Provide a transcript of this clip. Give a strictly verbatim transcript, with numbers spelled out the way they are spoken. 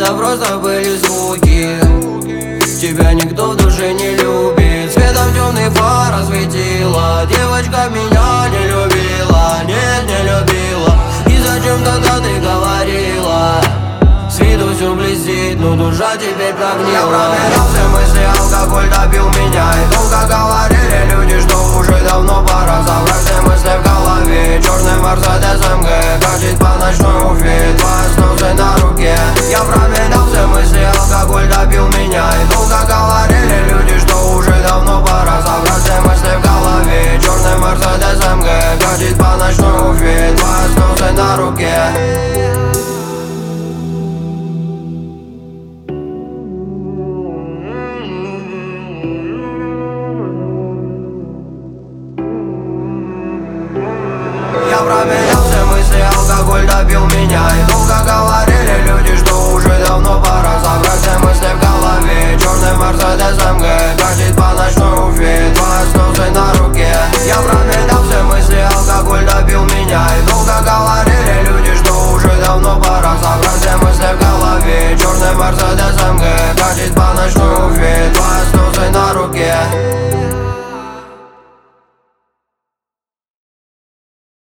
Это просто были звуки. Тебя никто в душе не любит. Светом темный фар осветила. Девочка меня не любила, нет, не любила. И зачем тогда ты говорила? С виду все блестит, но душа теперь прогнила. Я проверял все мысли, алкоголь добил меня. И долго говорили люди, что уже давно пора забрать все мысли в голове. Черный Мерседес эм гэ катит по ночной Уфе, твоя снова на руке. Я проверял все мысли, алкоголь добил меня. И долго говорили люди, что уже давно пора забрать все мысли в голове. Черный Мерседес эм гэ катит по ночной Уфе, твоя снова на руке. Я проверял все мысли, алкоголь добил меня. И долго говорили люди, что уже давно пора забрать все мысли в голове. Черный Мерседес эм гэ катит по ночной Уфе, твоя снова на руке. Я проверял все мысли, алкоголь добил меня. И долго говорили люди, что уже давно пора забрать все мысли в голове. Черный Мерседес эм гэ катит по ночной Уфе, твоя снова на руке.